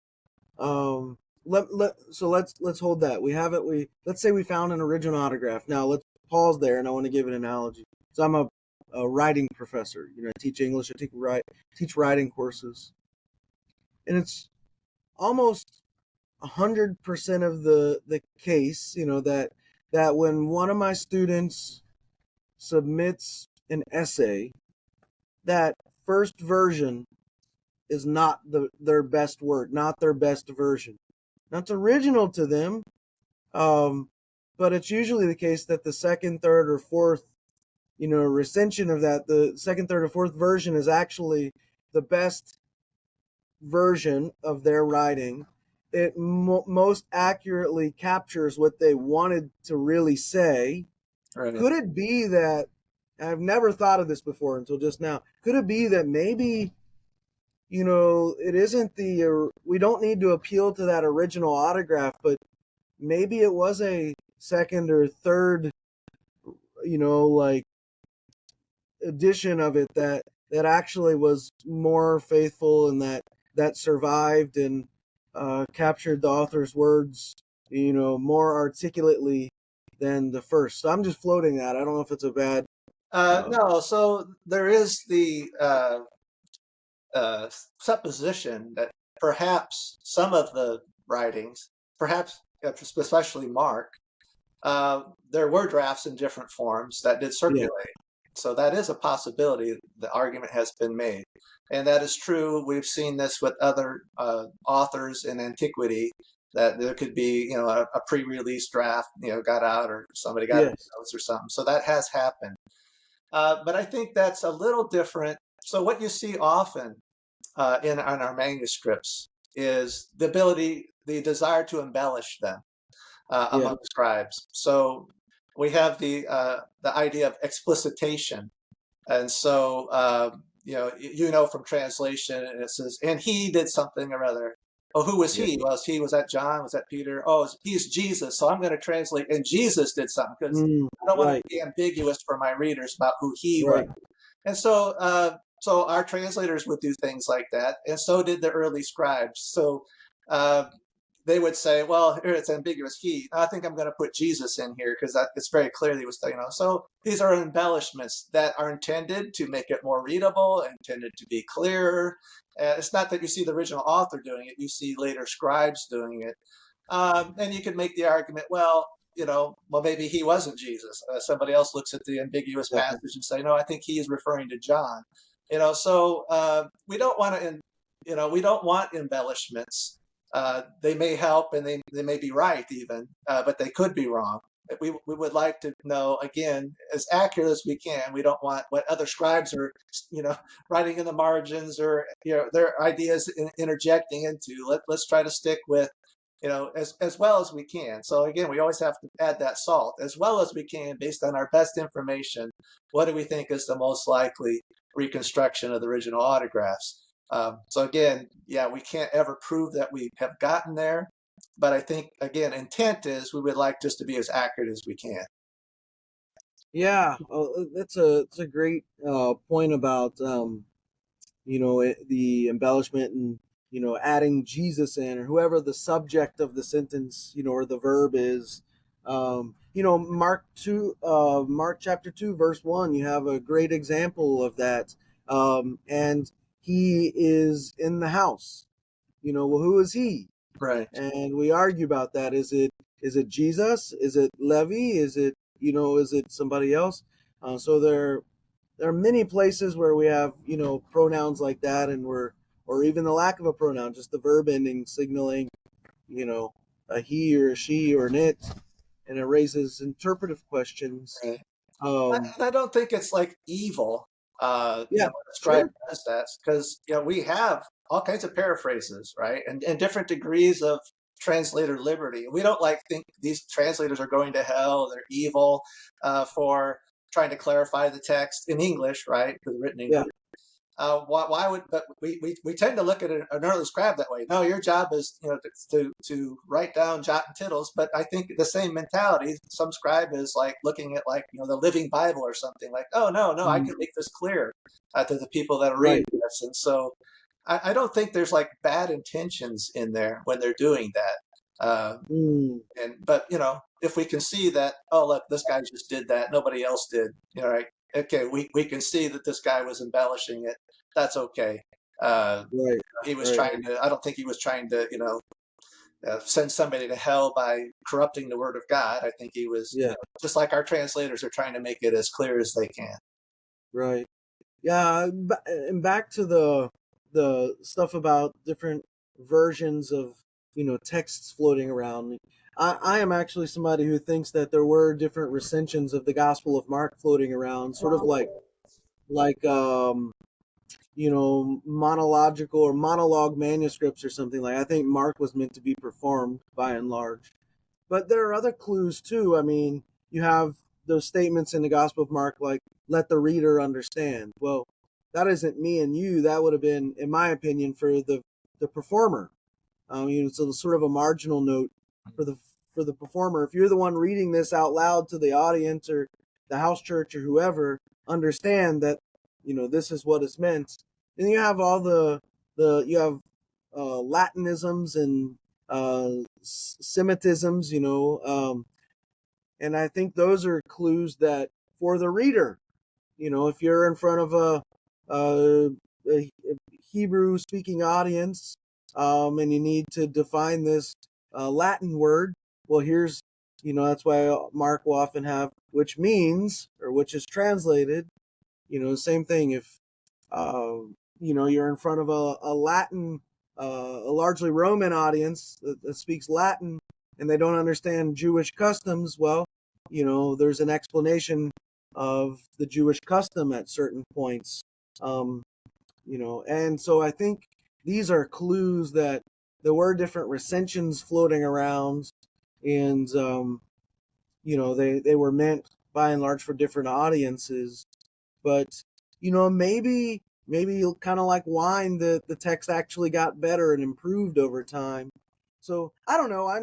let's hold that. We have it. Let's say we found an original autograph. Now let's pause there, and I want to give an analogy. So I'm a writing professor. I teach English. I teach writing courses, and it's almost 100% of the case, that when one of my students submits an essay, that first version is not their best work, not their best version. Not original to them, but it's usually the case that the second, third, or fourth, recension of that, the second, third, or fourth version is actually the best version of their writing. It most accurately captures what they wanted to really say. Right. Could it be that, I've never thought of this before until just now, could it be that maybe, it isn't we don't need to appeal to that original autograph, but maybe it was a second or third, like edition of it that actually was more faithful, and that survived and captured the author's words, more articulately than the first. So I'm just floating that. I don't know if it's a bad. No, so there is the supposition that perhaps some of the writings, perhaps especially Mark, there were drafts in different forms that did circulate. Yeah. So that is a possibility. The argument has been made. And that is true. We've seen this with other authors in antiquity, that there could be, a pre-release draft, got out, or somebody got notes or something. So that has happened. But I think that's a little different. So what you see often in our manuscripts is the desire to embellish them among scribes. So we have the idea of explicitation, and so from translation, it says, and he did something or other. Oh, who was he? Was that John? Was that Peter? Oh, he's Jesus. So I'm going to translate, and Jesus did something, because I don't want to be ambiguous for my readers about who he was. And so, so our translators would do things like that, and so did the early scribes. So they would say, well, here it's ambiguous. I think I'm going to put Jesus in here because it's very clear that he was, So these are embellishments that are intended to make it more readable, intended to be clearer. It's not that you see the original author doing it; you see later scribes doing it. And you could make the argument, well, maybe he wasn't Jesus. Somebody else looks at the ambiguous passage and say, no, I think he is referring to John. So we don't want to, we don't want embellishments. They may help, and they may be right even, but they could be wrong. We would like to know, again, as accurate as we can. We don't want what other scribes are, writing in the margins, or their ideas interjecting into. Let's try to stick with, as well as we can. So again, we always have to add that salt, as well as we can, based on our best information. What do we think is the most likely reconstruction of the original autographs? So again, we can't ever prove that we have gotten there, but I think, again, intent is we would like just to be as accurate as we can. Yeah, that's a great point about the embellishment, and adding Jesus in, or whoever the subject of the sentence, or the verb is. Mark chapter 2 verse 1, you have a great example of that, and he is in the house. Well, who is he? Right. And we argue about that. Is it Jesus? Is it Levi? Is it somebody else? So there are many places where we have pronouns like that, and or even the lack of a pronoun, just the verb ending signaling a he or a she or an it, and it raises interpretive questions. Right. I don't think it's like evil. The scribe does that, because we have all kinds of paraphrases, right, and different degrees of translator liberty. We don't think these translators are going to hell, they're evil for trying to clarify the text in English, right, because written English. Why would? But we tend to look at an early scribe that way. No, your job is to write down jot and tittles. But I think the same mentality. Some scribe is like looking at the Living Bible or something, like, oh no, I can make this clear to the people that are reading this. And so I don't think there's bad intentions in there when they're doing that. But if we can see that, oh look, this guy just did that, nobody else did, right? Okay, we can see that this guy was embellishing it. That's okay. He was trying to. I don't think he was trying to, send somebody to hell by corrupting the word of God. I think he was, Yeah. just like our translators are trying to make it as clear as they can. Right. Yeah, and back to the stuff about different versions of texts floating around. I am actually somebody who thinks that there were different recensions of the Gospel of Mark floating around, sort of like monological or monologue manuscripts or something. Like, I think Mark was meant to be performed by and large. But there are other clues too. I mean, you have those statements in the Gospel of Mark, like, let the reader understand. Well, that isn't me and you. That would have been, in my opinion, for the performer. So sort of a marginal note for the performer. If you're the one reading this out loud to the audience or the house church or whoever, understand that this is what is meant. Then you have all you have Latinisms and Semitisms, and I think those are clues that for the reader, if you're in front of a Hebrew speaking audience, and you need to define this Latin word, well, here's, that's why Mark will often have which means, or which is translated, same thing. If, you're in front of a Latin, a largely Roman audience that speaks Latin, and they don't understand Jewish customs, well, there's an explanation of the Jewish custom at certain points. And so I think these are clues that there were different recensions floating around, and they were meant by and large for different audiences. But maybe kind of like wine, the text actually got better and improved over time. So I don't know.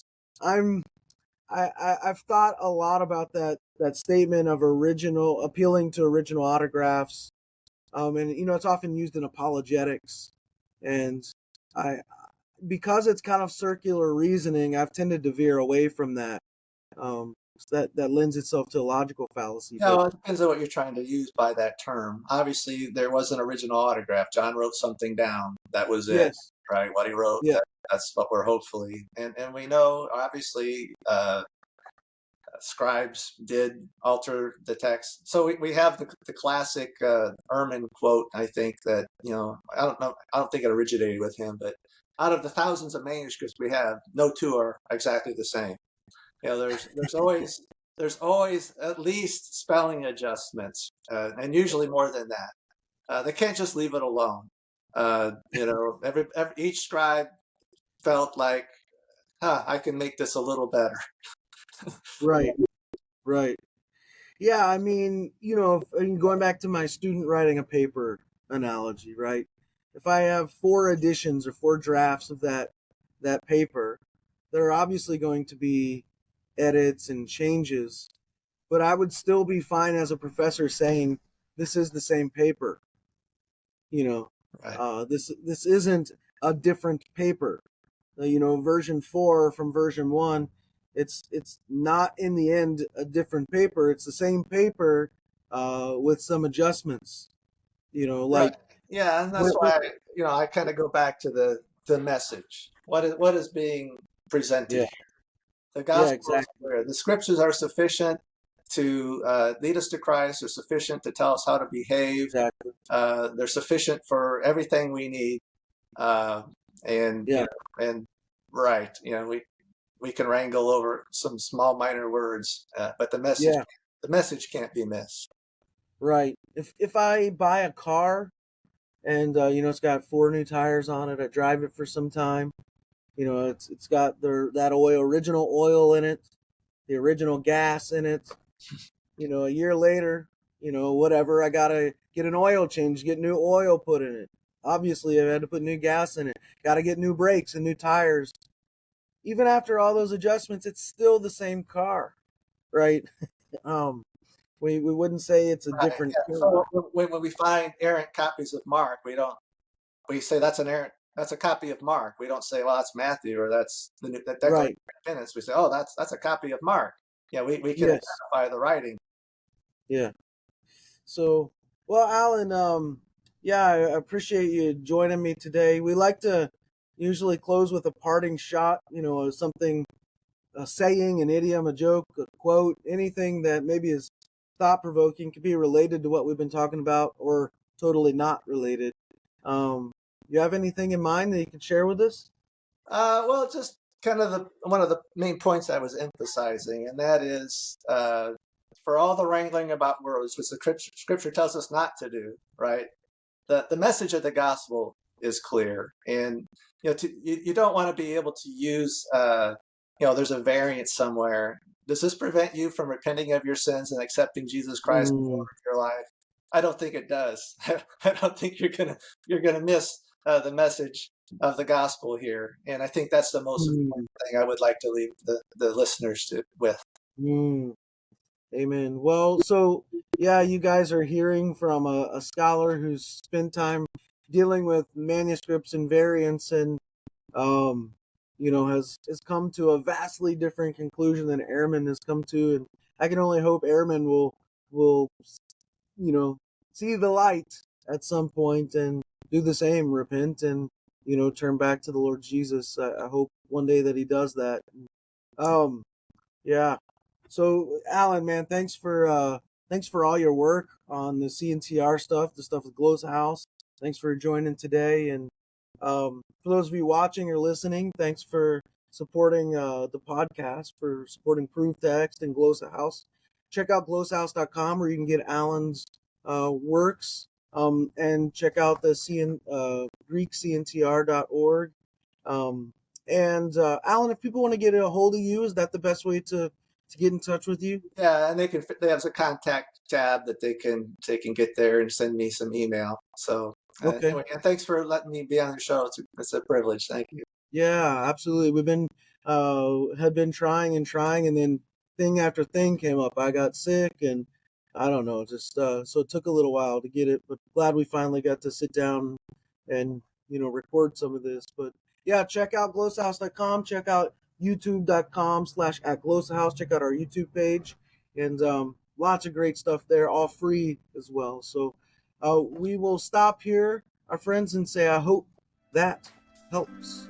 I've thought a lot about that statement of appealing to original autographs. And it's often used in apologetics, and I because it's kind of circular reasoning, I've tended to veer away from that. That lends itself to a logical fallacy. It depends on what you're trying to use by that term. Obviously, there was an original autograph. John wrote something down. That was it, yes, right? What he wrote. yeah, That's what we're hopefully. And we know, obviously, scribes did alter the text. So we have the classic Ehrman quote, I think, that, I don't know, I don't think it originated with him, but out of the thousands of manuscripts we have, no two are exactly the same. There's always at least spelling adjustments, and usually more than that. They can't just leave it alone. Each scribe felt like, I can make this a little better. Right. Yeah, I mean, going back to my student writing a paper analogy, right? If I have 4 editions or 4 drafts of that paper, there are obviously going to be edits and changes, but I would still be fine as a professor saying this is the same paper. Right. This isn't a different paper. Version 4 from version 1, it's not in the end a different paper. It's the same paper with some adjustments. Right. Yeah, and that's with, why I kind of go back to the message. What is being presented yeah, here? The yeah, gospel is exactly, clear. The scriptures are sufficient to lead us to Christ. They're sufficient to tell us how to behave. exactly. They're sufficient for everything we need. And Yeah, and right, we can wrangle over some small minor words, but the yeah, message can't be missed. right. If I buy a car and it's got 4 new tires on it, I drive it for some time. It's got that original oil in it, the original gas in it. A year later, whatever, I gotta get an oil change, get new oil put in it. Obviously, I had to put new gas in it. Got to get new brakes and new tires. Even after all those adjustments, it's still the same car, right? um, we wouldn't say it's a Right. different Yeah. car. So when we find errant copies of Mark, we say that's a copy of Mark. We don't say, well, that's Matthew, or that's the Declaration Right. of Independence. We say, oh, that's a copy of Mark. Yeah, we can Yes. identify the writing. Yeah. So, well, Alan, yeah, I appreciate you joining me today. We like to usually close with a parting shot, something, a saying, an idiom, a joke, a quote, anything that maybe is thought provoking, could be related to what we've been talking about or totally not related. You have anything in mind that you can share with us? Well, just kind of one of the main points I was emphasizing, and that is for all the wrangling about words, which the scripture tells us not to do, right? The message of the gospel is clear, and you don't want to be able to use there's a variant somewhere. Does this prevent you from repenting of your sins and accepting Jesus Christ as Lord of your life? I don't think it does. I don't think you're gonna miss the message of the gospel here, and I think that's the most important thing I would like to leave the listeners with. Amen. Well, so yeah, you guys are hearing from a scholar who's spent time dealing with manuscripts and variants, and has come to a vastly different conclusion than Ehrman has come to, and I can only hope Ehrman will see the light at some point and do the same, repent, and turn back to the Lord Jesus. I hope one day that he does that. Yeah. So Alan, man, thanks for all your work on the CNTR stuff, the stuff with Glosa House. Thanks for joining today, and for those of you watching or listening, thanks for supporting the podcast, for supporting Proof Text and Glosa House. Check out glosahouse.com where you can get Alan's works, and check out the GreekCNTR.org. And Alan, if people want to get a hold of you, is that the best way to get in touch with you? Yeah, and they have a contact tab that they can get there and send me some email. So Okay. Anyway, and thanks for letting me be on your show. It's a privilege. Thank you. Yeah, absolutely. We've been had been trying, and then thing after thing came up. I got sick, and I don't know, just so it took a little while to get it, but glad we finally got to sit down and record some of this. But yeah, check out glosahouse.com, check out youtube.com/@glosahouse, check out our YouTube page, and lots of great stuff there, all free as well. So we will stop here, our friends, and say I hope that helps.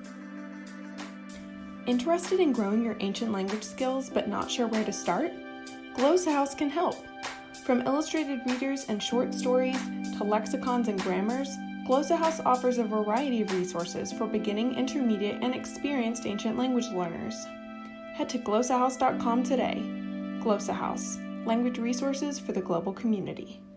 Interested in growing your ancient language skills but not sure where to start? Glosa House can help. From illustrated readers and short stories to lexicons and grammars, Glosa House offers a variety of resources for beginning, intermediate, and experienced ancient language learners. Head to glosahouse.com today. Glosa House, language resources for the global community.